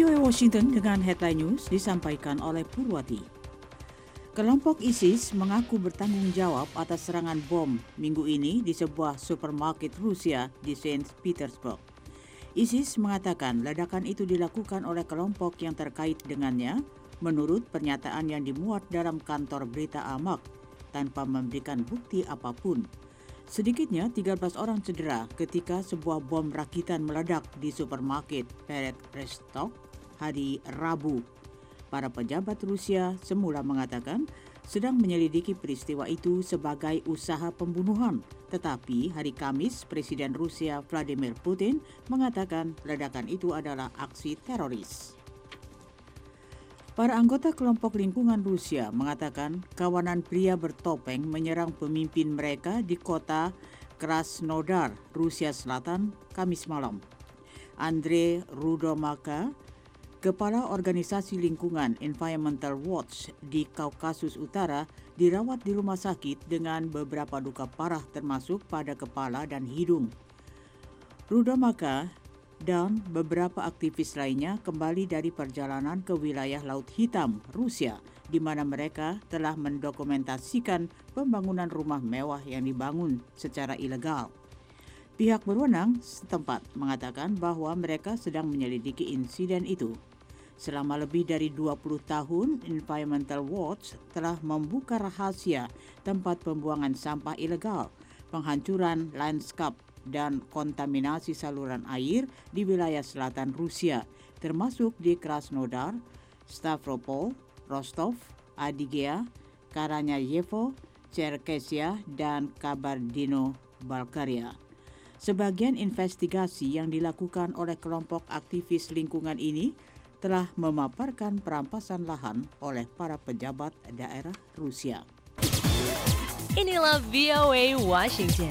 VOA Washington dengan headline news disampaikan oleh Purwati. Kelompok ISIS mengaku bertanggung jawab atas serangan bom minggu ini di sebuah supermarket Rusia di Saint Petersburg. ISIS mengatakan ledakan itu dilakukan oleh kelompok yang terkait dengannya menurut pernyataan yang dimuat dalam kantor berita Amaq tanpa memberikan bukti apapun. Sedikitnya 13 orang cedera ketika sebuah bom rakitan meledak di supermarket Perestok hari Rabu. Para pejabat Rusia semula mengatakan sedang menyelidiki peristiwa itu sebagai usaha pembunuhan. Tetapi hari Kamis, Presiden Rusia Vladimir Putin mengatakan ledakan itu adalah aksi teroris. Para anggota kelompok lingkungan Rusia mengatakan kawanan pria bertopeng menyerang pemimpin mereka di kota Krasnodar, Rusia Selatan, Kamis malam. Andrei Rudomaka, Kepala Organisasi Lingkungan Environmental Watch di Kaukasus Utara, dirawat di rumah sakit dengan beberapa luka parah termasuk pada kepala dan hidung. Rudomaka dan beberapa aktivis lainnya kembali dari perjalanan ke wilayah Laut Hitam, Rusia, di mana mereka telah mendokumentasikan pembangunan rumah mewah yang dibangun secara ilegal. Pihak berwenang setempat mengatakan bahwa mereka sedang menyelidiki insiden itu. Selama lebih dari 20 tahun, Environmental Watch telah membuka rahasia tempat pembuangan sampah ilegal, penghancuran lanskap, dan kontaminasi saluran air di wilayah selatan Rusia, termasuk di Krasnodar, Stavropol, Rostov, Adygea, Karanyayevo, Cherkessia, dan Kabardino-Balkaria. Sebagian investigasi yang dilakukan oleh kelompok aktivis lingkungan ini telah memaparkan perampasan lahan oleh para pejabat daerah Rusia. Inilah VOA Washington.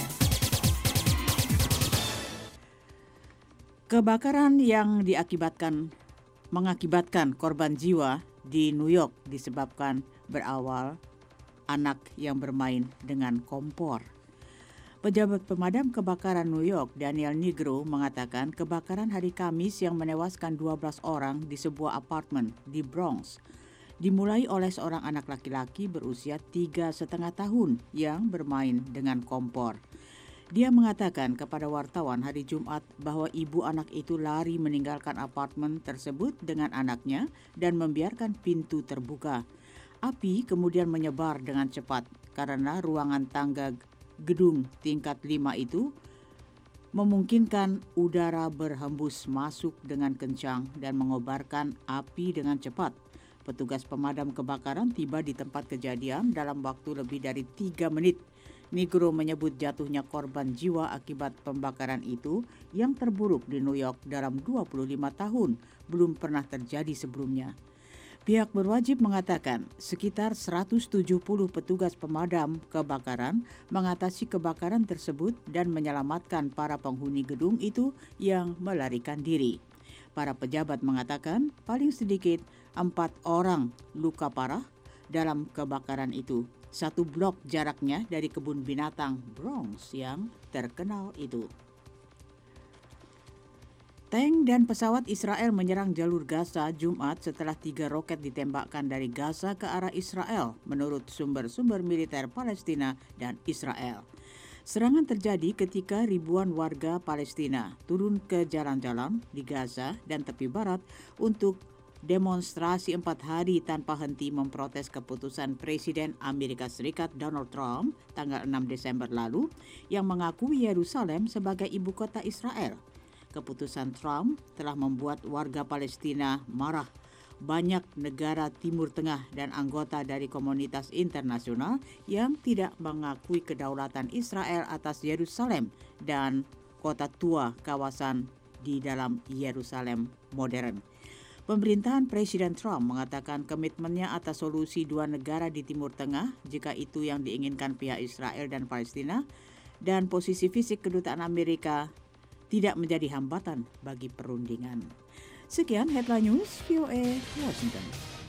Kebakaran yang mengakibatkan korban jiwa di New York disebabkan berawal anak yang bermain dengan kompor. Pejabat pemadam kebakaran New York, Daniel Nigro, mengatakan kebakaran hari Kamis yang menewaskan 12 orang di sebuah apartemen di Bronx dimulai oleh seorang anak laki-laki berusia 3,5 tahun yang bermain dengan kompor. Dia mengatakan kepada wartawan hari Jumat bahwa ibu anak itu lari meninggalkan apartemen tersebut dengan anaknya dan membiarkan pintu terbuka. Api kemudian menyebar dengan cepat karena ruangan tangga gedung tingkat 5 itu memungkinkan udara berhembus masuk dengan kencang dan mengobarkan api dengan cepat. Petugas pemadam kebakaran tiba di tempat kejadian dalam waktu lebih dari 3 menit. Nigro menyebut jatuhnya korban jiwa akibat pembakaran itu yang terburuk di New York dalam 25 tahun, belum pernah terjadi sebelumnya. Pihak berwajib mengatakan sekitar 170 petugas pemadam kebakaran mengatasi kebakaran tersebut dan menyelamatkan para penghuni gedung itu yang melarikan diri. Para pejabat mengatakan paling sedikit 4 orang luka parah dalam kebakaran itu. Satu blok jaraknya dari kebun binatang Bronx yang terkenal itu. Tank dan pesawat Israel menyerang jalur Gaza Jumat setelah 3 roket ditembakkan dari Gaza ke arah Israel, menurut sumber-sumber militer Palestina dan Israel. Serangan terjadi ketika ribuan warga Palestina turun ke jalan-jalan di Gaza dan tepi barat untuk demonstrasi 4 hari tanpa henti memprotes keputusan Presiden Amerika Serikat Donald Trump tanggal 6 Desember lalu yang mengakui Yerusalem sebagai ibu kota Israel. Keputusan Trump telah membuat warga Palestina marah. Banyak negara Timur Tengah dan anggota dari komunitas internasional yang tidak mengakui kedaulatan Israel atas Yerusalem dan kota tua kawasan di dalam Yerusalem modern. Pemerintahan Presiden Trump mengatakan komitmennya atas solusi 2 negara di Timur Tengah jika itu yang diinginkan pihak Israel dan Palestina, dan posisi fisik kedutaan Amerika tidak menjadi hambatan bagi perundingan. Sekian headline news VOA Washington.